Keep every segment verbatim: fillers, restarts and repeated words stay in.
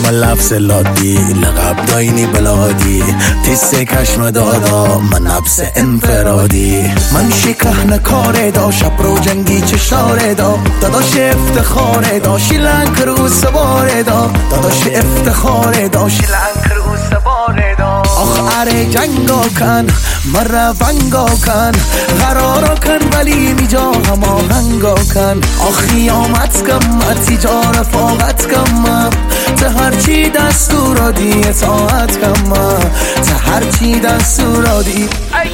من لفظ لادی لقب داینی بلادی تیسه کشم دادا من نفس انفرادی من شکهن کاره دا شب رو جنگی چشاره دا داداش افتخاره دا شیلنگ رو سواره دا داداش افتخاره دا شیلنگ رو سواره دا آخ اره جنگا کن مره ونگا کن قرارا کن ولی میجا هما هنگا کن آخی آمد کم اتیجا رفاقت کم تا هرچی دستور دی اطاعت کم تا هرچی دستور دی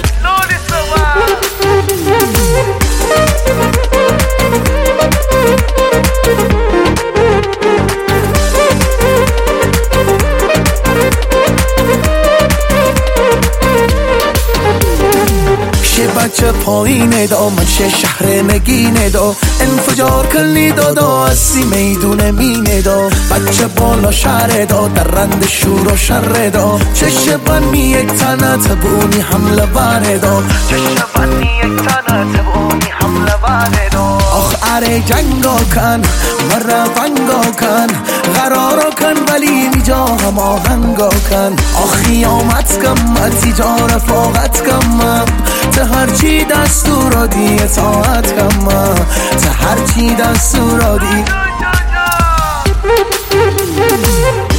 بچه پایینه دا من شه شهر نگینه دا انفجار کلی دادا اسی میدون مینه دا بچه بالا شهر دا در رند شور و شر دا چشه بنی یک تنه تبونی حمله بره دا چشه بنی یک تنه تبونی حمله بره دا آخ اره جنگا کن مره ونگا کن قرارا کن ولی میجا هما هنگا کن آخی آمد کم اتیجا رفاقت کم تا هرچی دستور دی اطاعت کم تا هرچی دستور دی